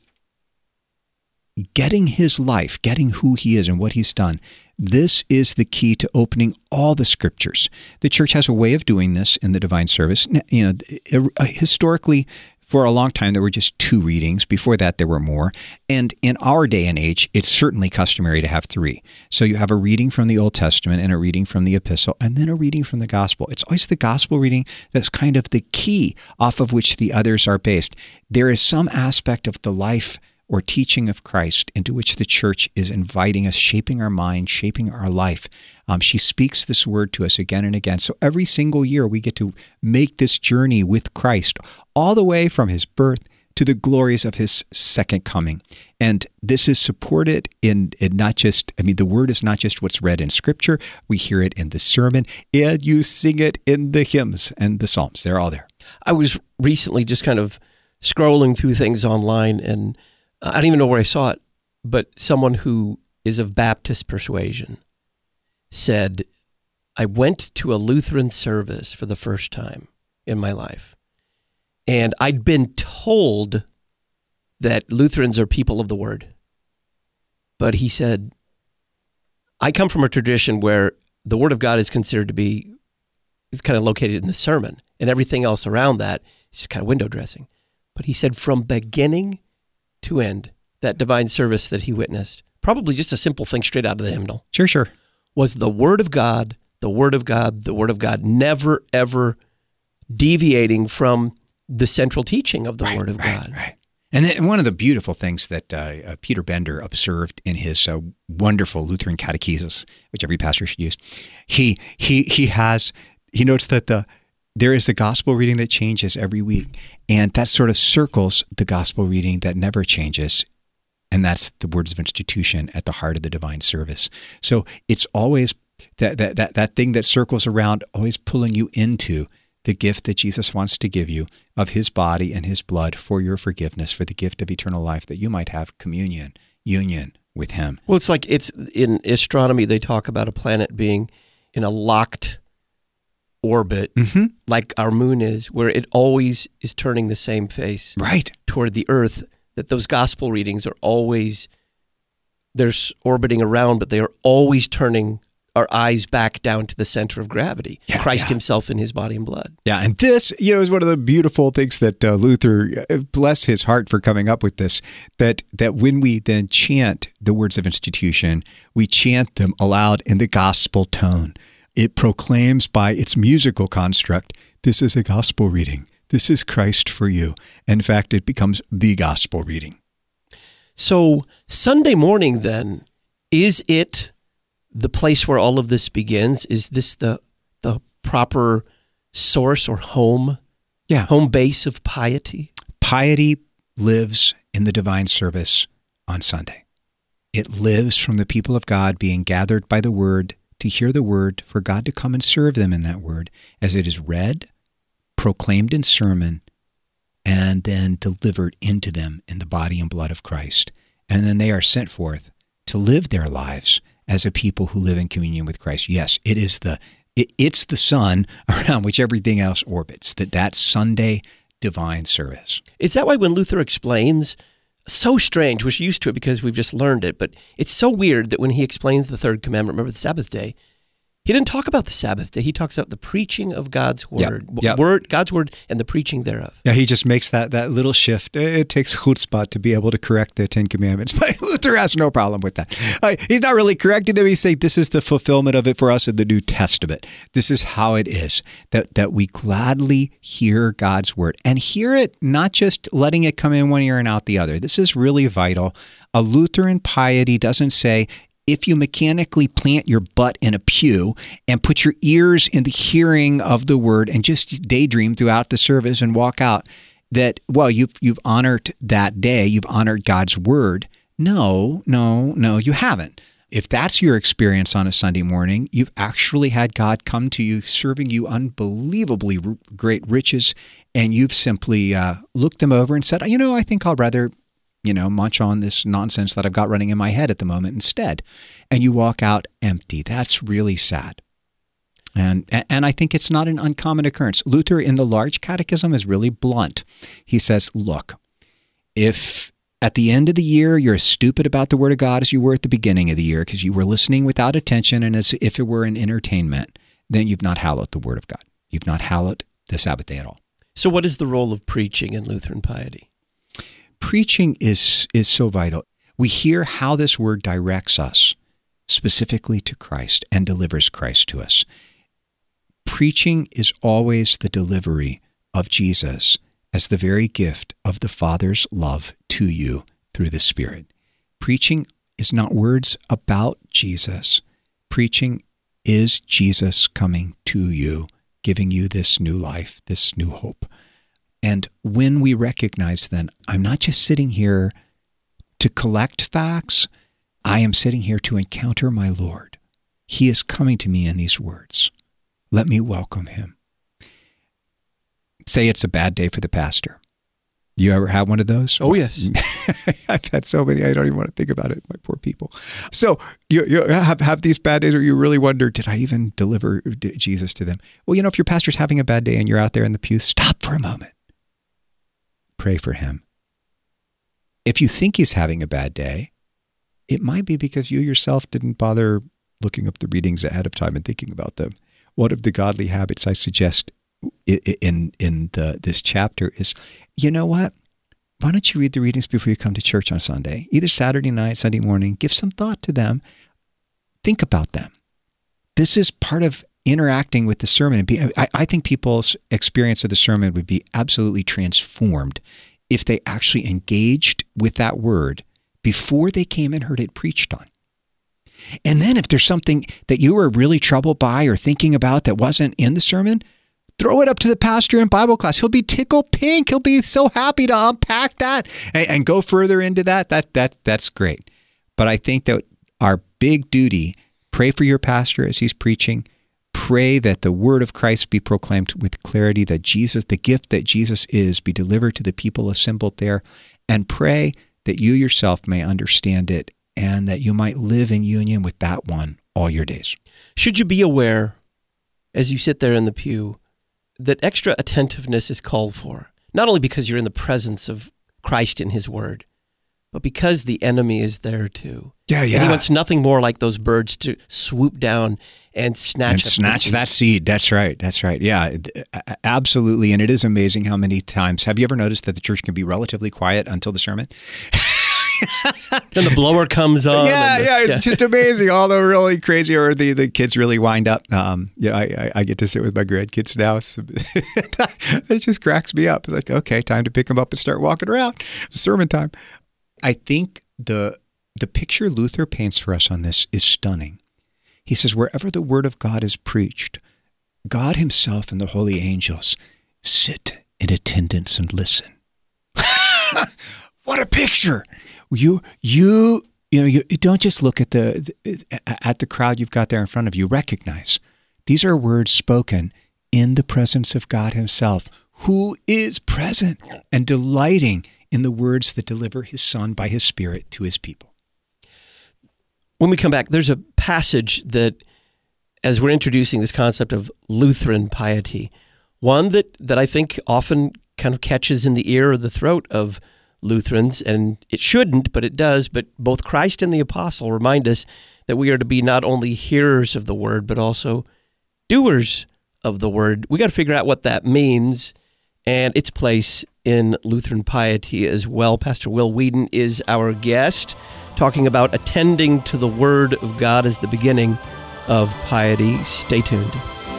getting his life, getting who he is and what he's done, this is the key to opening all the scriptures. The church has a way of doing this in the divine service. You know, historically, for a long time, there were just two readings. Before that, there were more. And in our day and age, it's certainly customary to have three. So you have a reading from the Old Testament and a reading from the epistle, and then a reading from the gospel. It's always the gospel reading that's kind of the key off of which the others are based. There is some aspect of the life or teaching of Christ into which the church is inviting us, shaping our mind, shaping our life. Um, she speaks this word to us again and again. So every single year we get to make this journey with Christ all the way from his birth to the glories of his second coming. And this is supported in, in not just, I mean, the word is not just what's read in Scripture. We hear it in the sermon, and you sing it in the hymns and the Psalms. They're all there. I was recently just kind of scrolling through things online, and I don't even know where I saw it, but someone who is of Baptist persuasion said, I went to a Lutheran service for the first time in my life, and I'd been told that Lutherans are people of the Word. But he said, I come from a tradition where the Word of God is considered to be, is kind of located in the sermon, and everything else around that is just kind of window dressing. But he said from beginning to end, that divine service that he witnessed, probably just a simple thing straight out of the hymnal. Sure, sure. Was the Word of God, the Word of God, the Word of God, never, ever deviating from the central teaching of the right, Word of right, God. Right. And then one of the beautiful things that uh, uh, Peter Bender observed in his uh, wonderful Lutheran catechesis, which every pastor should use, he he he has he notes that the there is the gospel reading that changes every week, and that sort of circles the gospel reading that never changes, and that's the words of institution at the heart of the divine service. So it's always that that that, that thing that circles around, always pulling you into the gift that Jesus wants to give you of his body and his blood for your forgiveness, for the gift of eternal life, that you might have communion, union with him. Well, it's like it's in astronomy, they talk about a planet being in a locked orbit, mm-hmm. like our moon is, where it always is turning the same face right toward the earth, that those gospel readings are always, they're orbiting around, but they are always turning our eyes back down to the center of gravity, yeah, Christ yeah. himself in his body and blood. Yeah, and this, you know, is one of the beautiful things that uh, Luther, bless his heart for coming up with this, that that when we then chant the words of institution, we chant them aloud in the gospel tone. It proclaims by its musical construct, this is a gospel reading. This is Christ for you. In fact, it becomes the gospel reading. So Sunday morning then, is it the place where all of this begins? Is this the the proper source or home, yeah. home base of piety? Piety lives in the divine service on Sunday. It lives from the people of God being gathered by the word to hear the word, for God to come and serve them in that word as it is read, proclaimed in sermon, and then delivered into them in the body and blood of Christ. And then they are sent forth to live their lives as a people who live in communion with Christ. Yes, it is the it, it's the sun around which everything else orbits, that that Sunday divine service. Is that why when Luther explains, so strange, we're used to it because we've just learned it, but it's so weird that when he explains the third commandment, remember the Sabbath day, He didn't talk about the Sabbath day. He talks about the preaching of God's word, Yep, yep. word, God's word, and the preaching thereof. Yeah, he just makes that that little shift. It takes chutzpah to be able to correct the Ten Commandments, but Luther has no problem with that. Uh, he's not really correcting them. He's saying this is the fulfillment of it for us in the New Testament. This is how it is, that, that we gladly hear God's word and hear it, not just letting it come in one ear and out the other. This is really vital. A Lutheran piety doesn't say, if you mechanically plant your butt in a pew and put your ears in the hearing of the word and just daydream throughout the service and walk out, that, well, you've you've honored that day, you've honored God's word. No, no, no, you haven't. If that's your experience on a Sunday morning, you've actually had God come to you, serving you unbelievably r- great riches, and you've simply uh, looked them over and said, you know, I think I'll rather you know, munch on this nonsense that I've got running in my head at the moment instead. And you walk out empty. That's really sad. And and I think it's not an uncommon occurrence. Luther in the Large Catechism is really blunt. He says, look, if at the end of the year you're as stupid about the Word of God as you were at the beginning of the year because you were listening without attention and as if it were an entertainment, then you've not hallowed the Word of God. You've not hallowed the Sabbath day at all. So what is the role of preaching in Lutheran piety? Preaching is is so vital. We hear how this word directs us specifically to Christ and delivers Christ to us. Preaching is always the delivery of Jesus as the very gift of the Father's love to you through the Spirit. Preaching is not words about Jesus. Preaching is Jesus coming to you, giving you this new life, this new hope. And when we recognize then, I'm not just sitting here to collect facts, I am sitting here to encounter my Lord. He is coming to me in these words. Let me welcome him. Say it's a bad day for the pastor. You ever have one of those? Oh, yes. I've had so many, I don't even want to think about it, my poor people. So you, you have, have these bad days where you really wonder, did I even deliver Jesus to them? Well, you know, if your pastor's having a bad day and you're out there in the pew, stop for a moment. Pray for him. If you think he's having a bad day, it might be because you yourself didn't bother looking up the readings ahead of time and thinking about them. One of the godly habits I suggest in in the this chapter is, you know what? Why don't you read the readings before you come to church on Sunday? Either Saturday night, Sunday morning. Give some thought to them. Think about them. This is part of interacting with the sermon. I, I think people's experience of the sermon would be absolutely transformed if they actually engaged with that word before they came and heard it preached on. And then if there's something that you were really troubled by or thinking about that wasn't in the sermon, throw it up to the pastor in Bible class. He'll be tickled pink. He'll be so happy to unpack that and, and go further into that. That that that's great. But I think that our big duty, pray for your pastor as he's preaching. Pray that the word of Christ be proclaimed with clarity, that Jesus, the gift that Jesus is, be delivered to the people assembled there, and pray that you yourself may understand it and that you might live in union with that one all your days. Should you be aware, as you sit there in the pew, that extra attentiveness is called for, not only because you're in the presence of Christ in his word, but because the enemy is there too. Yeah, yeah. And he wants nothing more like those birds to swoop down and snatch and up snatch seed. that seed. That's right. That's right. Yeah, absolutely. And it is amazing how many times. Have you ever noticed that the church can be relatively quiet until the sermon? Then the blower comes on. Yeah, the, yeah, it's yeah. just amazing. All the really crazy, or the, the kids really wind up. Um, yeah, I, I, I get to sit with my grandkids now. So it just cracks me up. Like, okay, time to pick them up and start walking around. Sermon time. I think the the picture Luther paints for us on this is stunning. He says, wherever the word of God is preached, God himself and the holy angels sit in attendance and listen. What a picture! You you you know you don't just look at the at the crowd you've got there in front of you. Recognize these are words spoken in the presence of God himself, who is present and delighting in the words that deliver his Son by his Spirit to his people. When we come back, there's a passage that, as we're introducing this concept of Lutheran piety, one that, that I think often kind of catches in the ear or the throat of Lutherans, and it shouldn't, but it does. But both Christ and the apostle remind us that we are to be not only hearers of the word, but also doers of the word. We got to figure out what that means and its place in Lutheran piety as well. Pastor Will Weedon is our guest, talking about attending to the word of God as the beginning of piety. Stay tuned.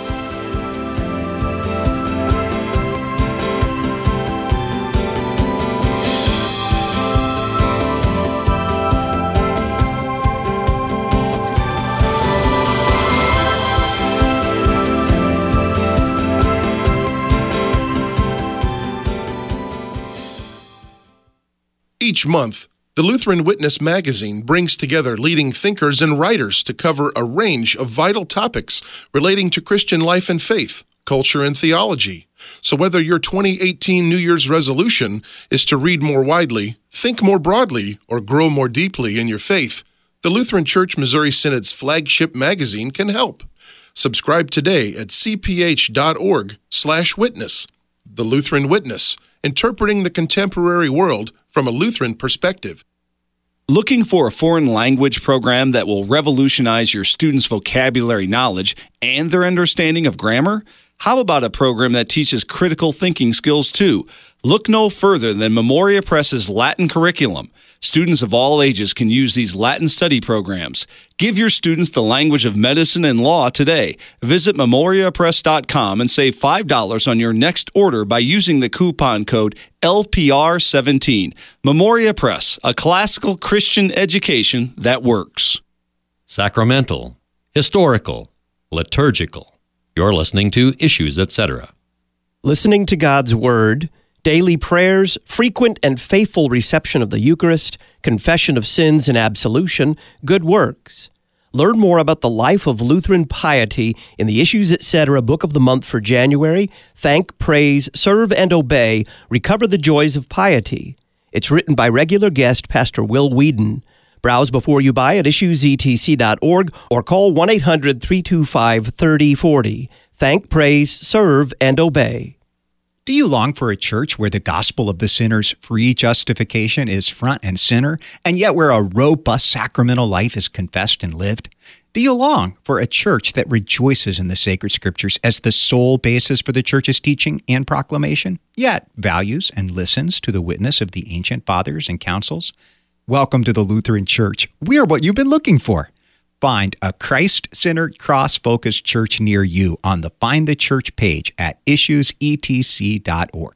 Each month, the Lutheran Witness magazine brings together leading thinkers and writers to cover a range of vital topics relating to Christian life and faith, culture and theology. So whether your twenty eighteen New Year's resolution is to read more widely, think more broadly, or grow more deeply in your faith, the Lutheran Church Missouri Synod's flagship magazine can help. Subscribe today at c p h dot org slash witness. The Lutheran Witness, interpreting the contemporary world from a Lutheran perspective. Looking for a foreign language program that will revolutionize your students' vocabulary knowledge and their understanding of grammar? How about a program that teaches critical thinking skills too? Look no further than Memoria Press's Latin curriculum. Students of all ages can use these Latin study programs. Give your students the language of medicine and law today. Visit memoria press dot com and save five dollars on your next order by using the coupon code L P R seventeen. Memoria Press, a classical Christian education that works. Sacramental, historical, liturgical. You're listening to Issues, et cetera. Listening to God's Word, daily prayers, frequent and faithful reception of the Eucharist, confession of sins and absolution, good works. Learn more about the life of Lutheran piety in the Issues, et cetera. Book of the Month for January. Thank, praise, serve, and obey. Recover the joys of piety. It's written by regular guest Pastor Will Weedon. Browse before you buy at issues e t c dot org or call one eight hundred three two five three oh four oh. Thank, praise, serve, and obey. Do you long for a church where the gospel of the sinner's free justification is front and center, and yet where a robust sacramental life is confessed and lived? Do you long for a church that rejoices in the sacred scriptures as the sole basis for the church's teaching and proclamation, yet values and listens to the witness of the ancient fathers and councils? Welcome to the Lutheran Church. We're what you've been looking for. Find a Christ-centered, cross-focused church near you on the Find the Church page at issues e t c dot org.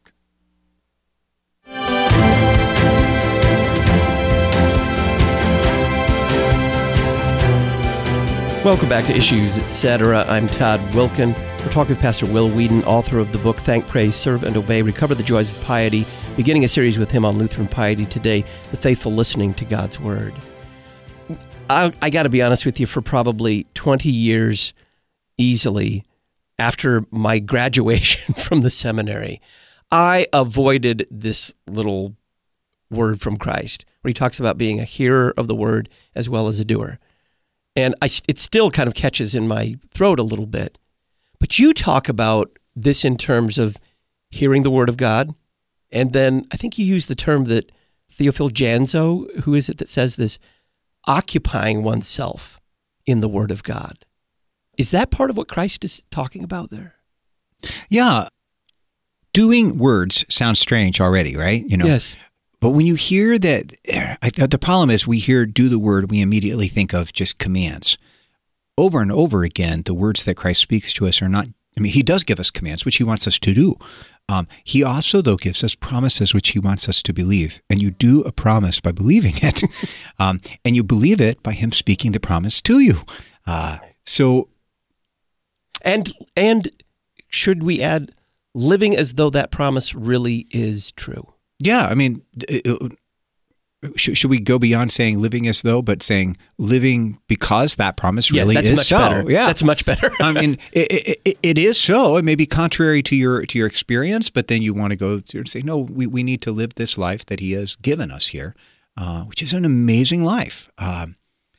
Welcome back to Issues, et cetera. I'm Todd Wilkin. We're talking with Pastor Will Weedon, author of the book Thank, Praise, Serve, and Obey, Recover the Joys of Piety, beginning a series with him on Lutheran piety today, the faithful listening to God's Word. I, I got to be honest with you, for probably twenty years easily after my graduation from the seminary, I avoided this little word from Christ where he talks about being a hearer of the word as well as a doer. And I, it still kind of catches in my throat a little bit. But you talk about this in terms of hearing the word of God. And then I think you use the term that Theophil Janzo, who is it that says this, occupying oneself in the word of God. Is that part of what Christ is talking about there? Yeah. Doing words sounds strange already, right? You know. Yes. But when you hear that, the problem is we hear do the word, we immediately think of just commands. Over and over again, the words that Christ speaks to us are not, I mean, he does give us commands, which he wants us to do. Um, he also, though, gives us promises, which he wants us to believe. And you do a promise by believing it. um, and you believe it by him speaking the promise to you. Uh, so. And, and should we add, living as though that promise really is true? Yeah, I mean, it, it, should, should we go beyond saying living as though, but saying living because that promise really yeah, that's is much so? Better. Yeah, that's much better. I mean, it, it, it is so. It may be contrary to your to your experience, but then you want to go to and say, no, we, we need to live this life that he has given us here, uh, which is an amazing life. Um,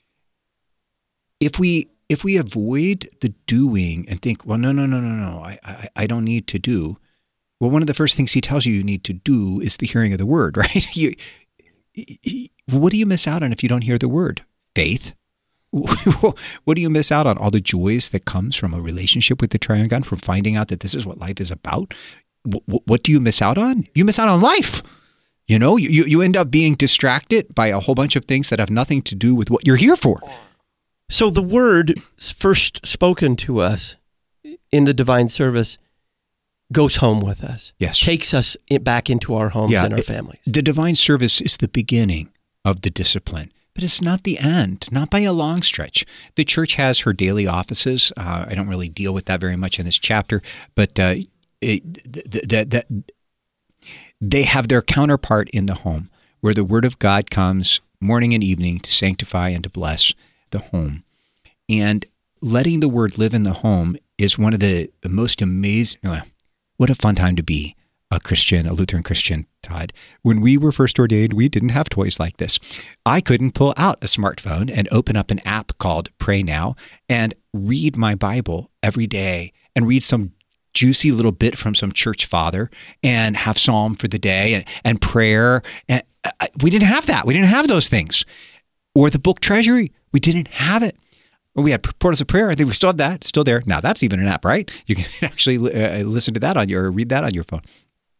if we if we avoid the doing and think, well, no, no, no, no, no, I I, I don't need to do. Well, one of the first things he tells you you need to do is the hearing of the word, right? You, you, what do you miss out on if you don't hear the word? Faith. What do you miss out on? All the joys that comes from a relationship with the Triune God, from finding out that this is what life is about. What do you miss out on? You miss out on life. You know, you, you end up being distracted by a whole bunch of things that have nothing to do with what you're here for. So the word first spoken to us in the divine service goes home with us. Yes. Takes us back into our homes yeah, and our it, families. The divine service is the beginning of the discipline, but it's not the end, not by a long stretch. The church has her daily offices. Uh, I don't really deal with that very much in this chapter, but uh, it, that, that they have their counterpart in the home, where the word of God comes morning and evening to sanctify and to bless the home. And letting the word live in the home is one of the most amazing, well, what a fun time to be a Christian, a Lutheran Christian, Todd. When we were first ordained, we didn't have toys like this. I couldn't pull out a smartphone and open up an app called Pray Now and read my Bible every day and read some juicy little bit from some church father and have psalm for the day and, and prayer. And uh, we didn't have that. We didn't have those things. Or the book Treasury. We didn't have it. We had Portals of Prayer. I think we still have that. It's still there. Now that's even an app, right? You can actually uh, listen to that on your, or read that on your phone.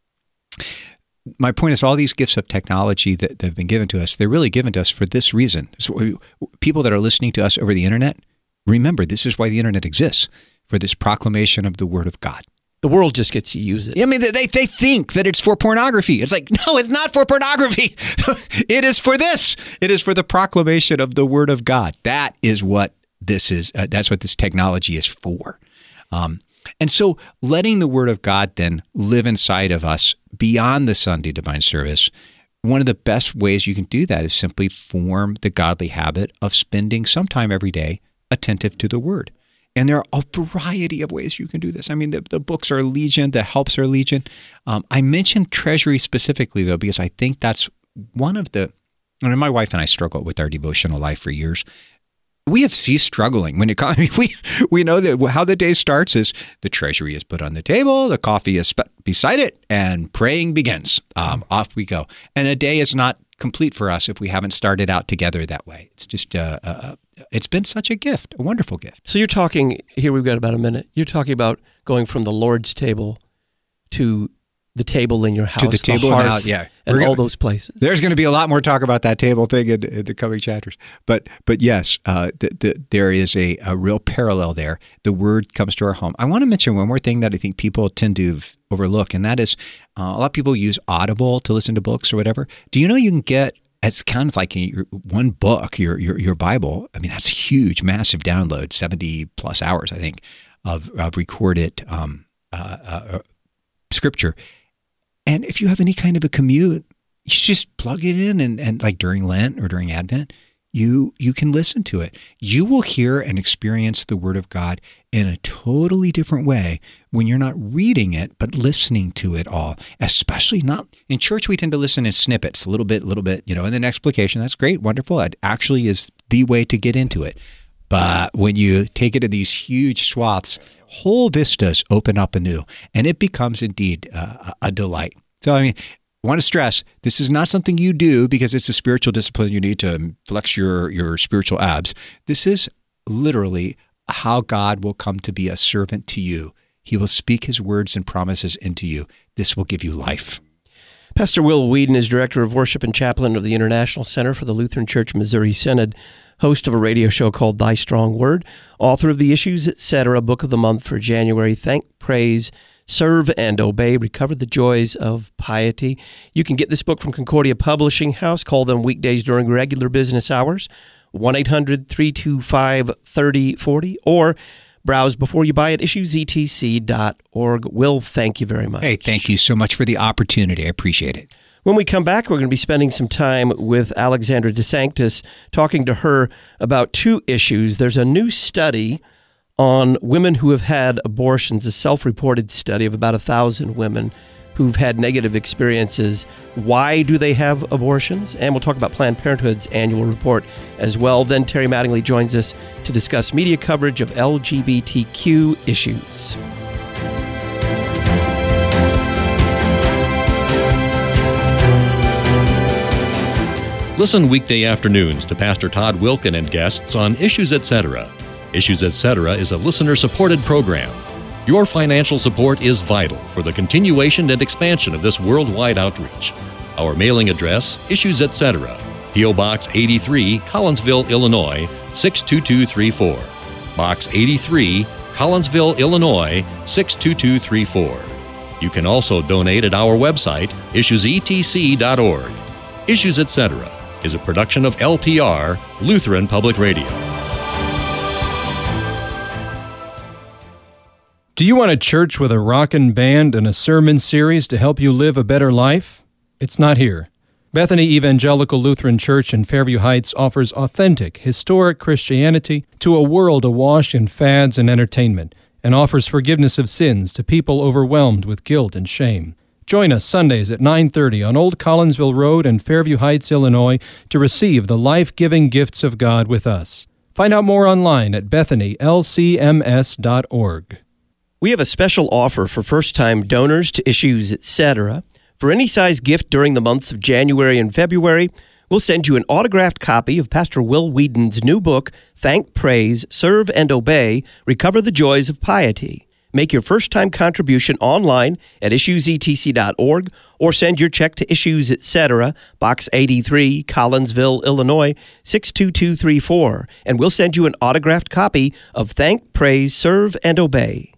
My point is, all these gifts of technology that, that have been given to us, they're really given to us for this reason. So people that are listening to us over the internet, remember, this is why the internet exists, for this proclamation of the Word of God. The world just gets to use it. I mean, they they think that it's for pornography. It's like, no, it's not for pornography. It is for this. It is for the proclamation of the Word of God. That is what this is. Uh, that's what this technology is for. Um, and so letting the Word of God then live inside of us beyond the Sunday divine service, one of the best ways you can do that is simply form the godly habit of spending some time every day attentive to the Word. And there are a variety of ways you can do this. I mean, the, the books are legion, the helps are legion. Um, I mentioned Treasury specifically, though, because I think that's one of the, I mean, my wife and I struggled with our devotional life for years. We have ceased struggling when it comes. I mean, we we know that how the day starts is the Treasury is put on the table, the coffee is sp- beside it, and praying begins. Um, off we go. And a day is not complete for us if we haven't started out together that way. It's just uh, uh, it's been such a gift, a wonderful gift. So you're talking here. We've got about a minute. You're talking about going from the Lord's table to the table in your house, to the table the hearth, in the house, yeah, and We're all gonna, those places. There's going to be a lot more talk about that table thing in, in the coming chapters. But but yes, uh, the, the, there is a, a real parallel there. The Word comes to our home. I want to mention one more thing that I think people tend to overlook, and that is uh, a lot of people use Audible to listen to books or whatever. Do you know you can get, it's kind of like your, one book, your, your your Bible. I mean, that's a huge, massive download, seventy plus hours, I think, of, of recorded um, uh, uh, scripture. And if you have any kind of a commute, you just plug it in and, and like during Lent or during Advent, you you can listen to it. You will hear and experience the Word of God in a totally different way when you're not reading it, but listening to it all. Especially not in church, we tend to listen in snippets, a little bit, a little bit, you know, and then explication. That's great, wonderful. It actually is the way to get into it. But when you take it in these huge swaths, whole vistas open up anew, and it becomes indeed uh, a delight. So, I mean, I want to stress, this is not something you do because it's a spiritual discipline you need to flex your, your spiritual abs. This is literally how God will come to be a servant to you. He will speak his words and promises into you. This will give you life. Pastor Will Whedon is Director of Worship and Chaplain of the International Center for the Lutheran Church Missouri Synod, host of a radio show called Thy Strong Word, author of the Issues, et cetera, Book of the Month for January, Thank, Praise, Serve, and Obey, Recover the Joys of Piety. You can get this book from Concordia Publishing House. Call them weekdays during regular business hours, one eight hundred, three two five, three oh four oh, or browse before you buy at issues e t c dot org. Will, thank you very much. Hey, thank you so much for the opportunity. I appreciate it. When we come back, we're going to be spending some time with Alexandra DeSanctis, talking to her about two issues. There's a new study on women who have had abortions, a self-reported study of about a thousand women who've had negative experiences. Why do they have abortions? And we'll talk about Planned Parenthood's annual report as well. Then Terry Mattingly joins us to discuss media coverage of L G B T Q issues. Listen weekday afternoons to Pastor Todd Wilkin and guests on Issues Etc. Issues Etc. is a listener-supported program. Your financial support is vital for the continuation and expansion of this worldwide outreach. Our mailing address, Issues Etc., P O. Box eighty-three, Collinsville, Illinois, six two two three four. Box eighty-three, Collinsville, Illinois, six two two three four. You can also donate at our website, issues e t c dot org. Issues Etc. is a production of L P R, Lutheran Public Radio. Do you want a church with a rockin' band and a sermon series to help you live a better life? It's not here. Bethany Evangelical Lutheran Church in Fairview Heights offers authentic, historic Christianity to a world awash in fads and entertainment, and offers forgiveness of sins to people overwhelmed with guilt and shame. Join us Sundays at nine thirty on Old Collinsville Road in Fairview Heights, Illinois, to receive the life-giving gifts of God with us. Find out more online at bethany l c m s dot org. We have a special offer for first-time donors to Issues Etc. For any size gift during the months of January and February, we'll send you an autographed copy of Pastor Will Whedon's new book, Thank, Praise, Serve, and Obey, Recover the Joys of Piety. Make your first-time contribution online at issues e t c dot org or send your check to Issues Etc., Box eighty-three, Collinsville, Illinois, six two two three four, and we'll send you an autographed copy of Thank, Praise, Serve, and Obey.